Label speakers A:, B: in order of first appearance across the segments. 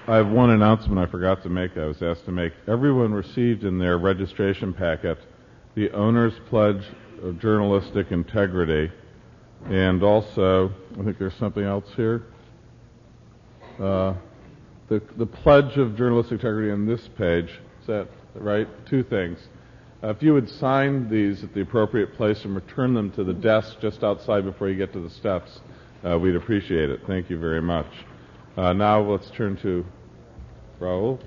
A: I have one announcement I forgot to make. I was asked to make. Everyone received in their registration packet the owner's pledge of journalistic integrity, and also, I think there's something else here. The pledge of journalistic integrity on this page. Is that right? Two things. If you would sign these at the appropriate place and return them to the desk just outside before you get to the steps, we'd appreciate it. Thank you very much. Now let's turn to Raul.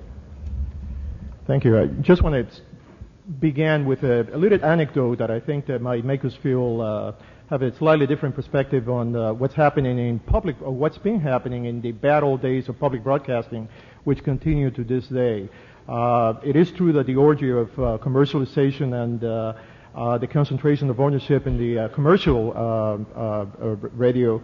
B: Thank you. I just want to begin with a little anecdote that I think that might make us feel have a slightly different perspective on what's happening in public, or what's been happening in the bad old days of public broadcasting, which continue to this day. It is true that the orgy of commercialization and the concentration of ownership in the commercial radio,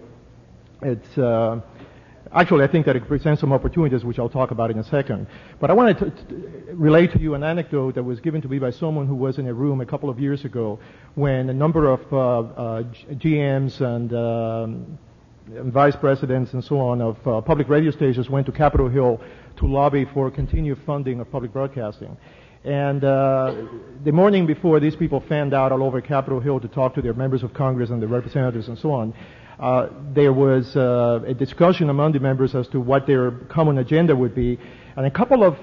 B: it's actually, I think that it presents some opportunities, which I'll talk about in a second. But I wanted to relate to you an anecdote that was given to me by someone who was in a room a couple of years ago when a number of GMs and vice presidents and so on of public radio stations went to Capitol Hill to lobby for continued funding of public broadcasting. And the morning before, these people fanned out all over Capitol Hill to talk to their members of Congress and their representatives and so on. There was a discussion among the members as to what their common agenda would be, and a couple of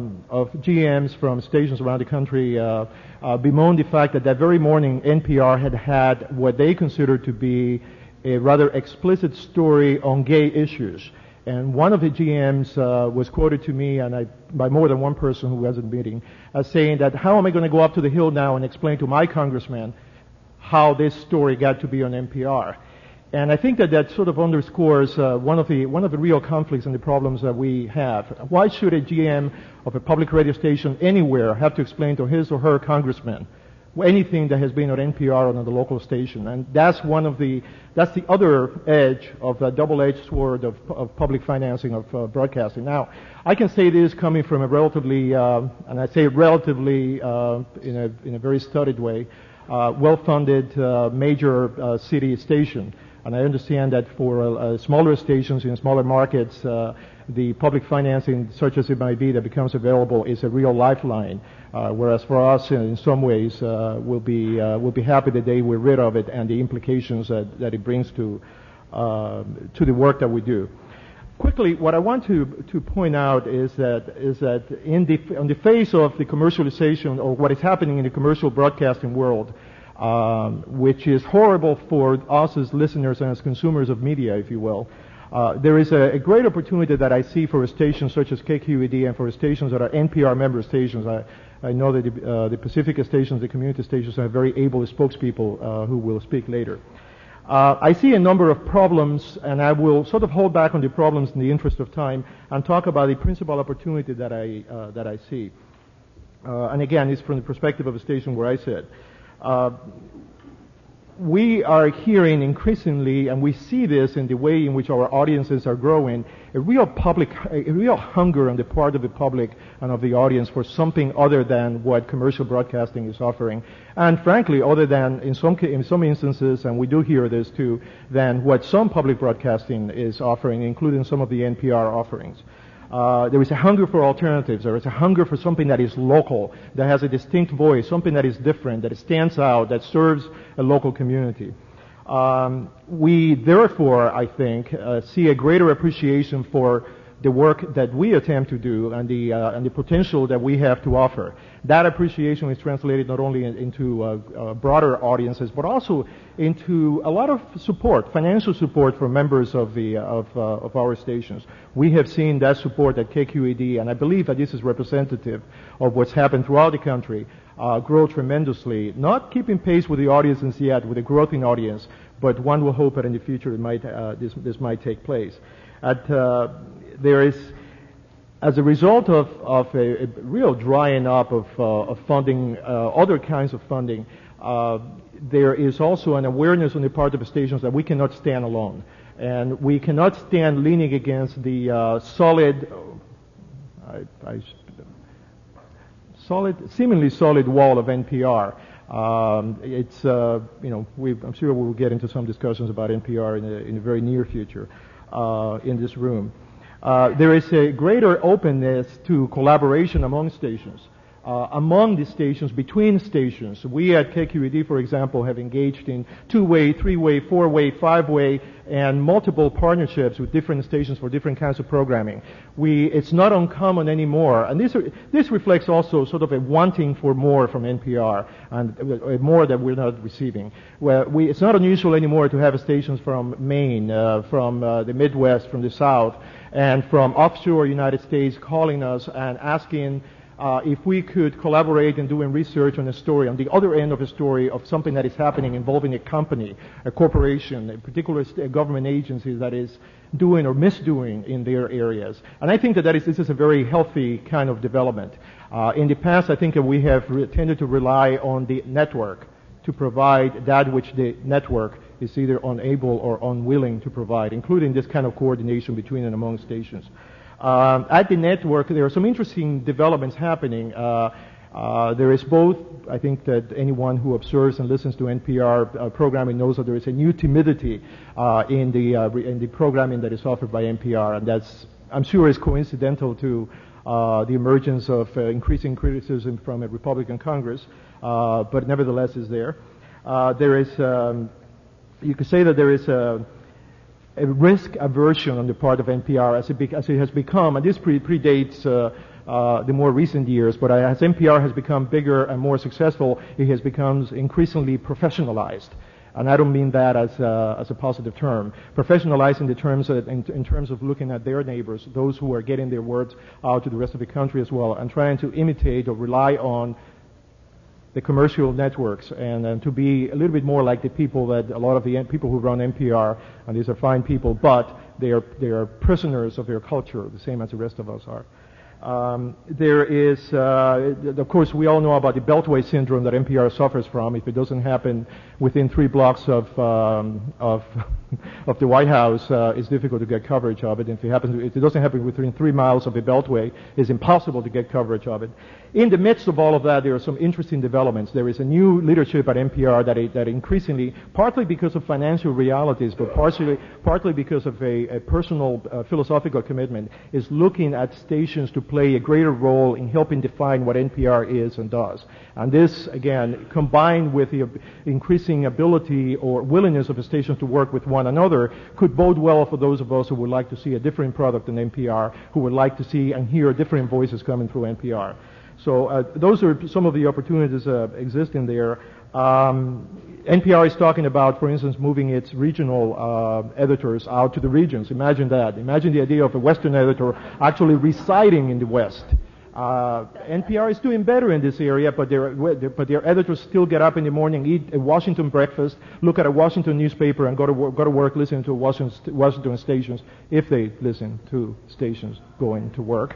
B: GMs from stations around the country bemoaned the fact that that very morning NPR had what they considered to be a rather explicit story on gay issues. And one of the GMs was quoted to me, and by more than one person who was in the meeting, as saying that, how am I going to go up to the Hill now and explain to my congressman how this story got to be on NPR? And I think that that sort of underscores one of the real conflicts and the problems that we have. Why should a GM of a public radio station anywhere have to explain to his or her congressman anything that has been on NPR or on the local station? And that's that's the other edge of the double-edged sword of public financing of broadcasting. Now, I can say this coming from a relatively, and I say relatively in a very studied way, well-funded major city station. And I understand that for smaller stations in smaller markets, the public financing, such as it might be, that becomes available is a real lifeline. Whereas for us, in some ways, we'll be happy the day we're rid of it and the implications that it brings to the work that we do. Quickly, what I want to point out is that on the face of the commercialization, or what is happening in the commercial broadcasting world, which is horrible for us as listeners and as consumers of media, if you will. There is a great opportunity that I see for a station such as KQED and for stations that are NPR member stations. I know that the Pacifica stations, the community stations, have very able spokespeople who will speak later. I see a number of problems, and I will sort of hold back on the problems in the interest of time and talk about the principal opportunity that I see. And again, it's from the perspective of a station where I sit. We are hearing increasingly, and we see this in the way in which our audiences are growing, a real hunger on the part of the public and of the audience for something other than what commercial broadcasting is offering, and frankly, other than in some instances, and we do hear this too, than what some public broadcasting is offering, including some of the NPR offerings. There is a hunger for alternatives. There is a hunger for something that is local, that has a distinct voice, something that is different, that stands out, that serves a local community. We therefore, I think, see a greater appreciation for the work that we attempt to do and the potential that we have to offer. That appreciation is translated not only into broader audiences, but also into a lot of support, financial support for members of our stations. We have seen that support at KQED, and I believe that this is representative of what's happened throughout the country, grow tremendously. Not keeping pace with the audiences yet, with the growth in audience, but one will hope that in the future it might this might take place. There is, as a result of a real drying up of funding, other kinds of funding, there is also an awareness on the part of the stations that we cannot stand alone. And we cannot stand leaning against the seemingly solid wall of NPR. I'm sure we'll get into some discussions about NPR in the very near future in this room. there is a greater openness to collaboration among stations. Among the stations, between stations. We at KQED, for example, have engaged in two-way, three-way, four-way, five-way, and multiple partnerships with different stations for different kinds of programming. It's not uncommon anymore, and this reflects also sort of a wanting for more from NPR, and more that we're not receiving. It's not unusual anymore to have stations from Maine, from the Midwest, from the South, and from offshore United States calling us and asking if we could collaborate in doing research on a story, on the other end of a story of something that is happening involving a company, a corporation, a particular government agency that is doing or misdoing in their areas. And I think that this is a very healthy kind of development. In the past, I think that we have tended to rely on the network to provide that which the network is either unable or unwilling to provide, including this kind of coordination between and among stations. At the network, there are some interesting developments happening. There is both, I think that anyone who observes and listens to NPR programming knows that there is a new timidity in the programming that is offered by NPR, and that's, I'm sure, is coincidental to the emergence of increasing criticism from a Republican Congress, but nevertheless is there. There is, you could say that there is a risk aversion on the part of NPR as it has become, and this predates the more recent years, but as NPR has become bigger and more successful, it has become increasingly professionalized. And I don't mean that as a positive term. Professionalizing the terms in terms of looking at their neighbors, those who are getting their words out to the rest of the country as well, and trying to imitate or rely on the commercial networks, and to be a little bit more like the people that a lot of the people who run NPR, and these are fine people, but they are prisoners of their culture, the same as the rest of us are. There is, of course, we all know about the Beltway syndrome that NPR suffers from. If it doesn't happen within 3 blocks of the White House, it's difficult to get coverage of it. If it doesn't happen within 3 miles of the Beltway, it's impossible to get coverage of it. In the midst of all of that, there are some interesting developments. There is a new leadership at NPR that increasingly, partly because of financial realities, but partly because of a personal philosophical commitment, is looking at stations to play a greater role in helping define what NPR is and does. And this, again, combined with the increasing ability or willingness of the stations to work with one another, could bode well for those of us who would like to see a different product than NPR, who would like to see and hear different voices coming through NPR. So those are some of the opportunities existing there. NPR is talking about, for instance, moving its regional editors out to the regions. Imagine that. Imagine the idea of a Western editor actually residing in the West. NPR is doing better in this area, but their editors still get up in the morning, eat a Washington breakfast, look at a Washington newspaper, and go to work listening to Washington stations, if they listen to stations going to work.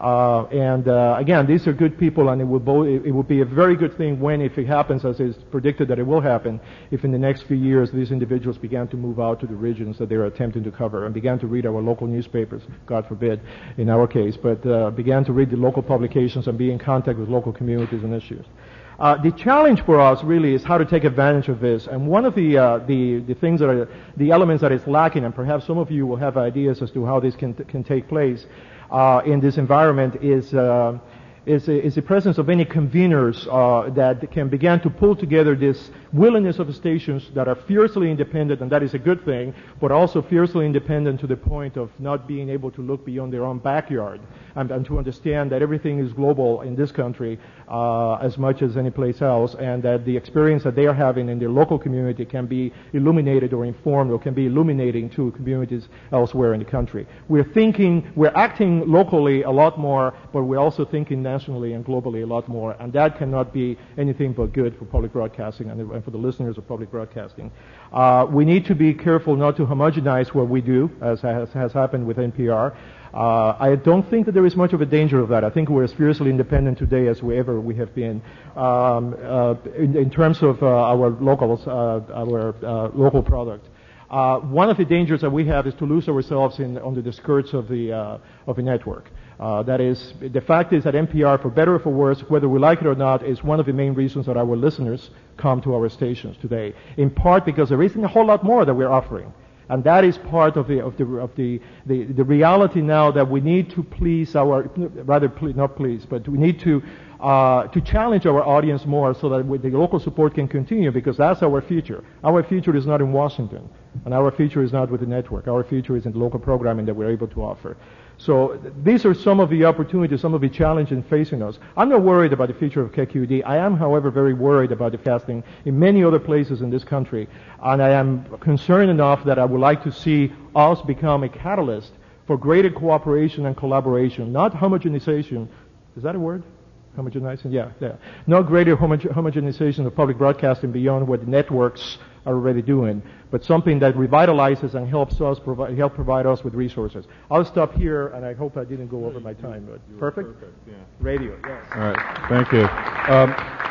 B: Again, these are good people, and it will be a very good thing if it happens, as is predicted that it will happen, if in the next few years these individuals began to move out to the regions that they're attempting to cover and began to read our local newspapers, God forbid, in our case, but began to read the local publications and be in contact with local communities and issues. The challenge for us really is how to take advantage of this, and one of the things that are the elements that is lacking, and perhaps some of you will have ideas as to how this can take place in this environment, is the presence of any conveners that can begin to pull together this willingness of the stations that are fiercely independent, and that is a good thing, but also fiercely independent to the point of not being able to look beyond their own backyard, and to understand that everything is global in this country as much as any place else, and that the experience that they are having in their local community can be illuminated or informed or can be illuminating to communities elsewhere in the country. We're acting locally a lot more, but we're also thinking nationally and globally a lot more, and that cannot be anything but good for public broadcasting and for the listeners of public broadcasting. We need to be careful not to homogenize what we do, as has happened with NPR. I don't think that there is much of a danger of that. I think we're as fiercely independent today as we have been in terms of our local product. One of the dangers that we have is to lose ourselves under the skirts of a network. That is, the fact is that NPR, for better or for worse, whether we like it or not, is one of the main reasons that our listeners come to our stations today. In part because there isn't a whole lot more that we're offering. And that is part of the reality now that we need to please not please, but we need to challenge our audience more so that the local support can continue, because that's our future. Our future is not in Washington, and our future is not with the network. Our future is in the local programming that we're able to offer. So these are some of the opportunities, some of the challenges facing us. I'm not worried about the future of KQED. I am, however, very worried about the fasting in many other places in this country. And I am concerned enough that I would like to see us become a catalyst for greater cooperation and collaboration, not homogenization. Is that a word? Homogenizing? Yeah. Not greater homogenization of public broadcasting beyond what the networks are already doing, but something that revitalizes and helps us provide us with resources. I'll stop here, and I hope I didn't go over my time. But perfect?
A: Yeah.
B: Radio, yes.
A: All right. Thank you.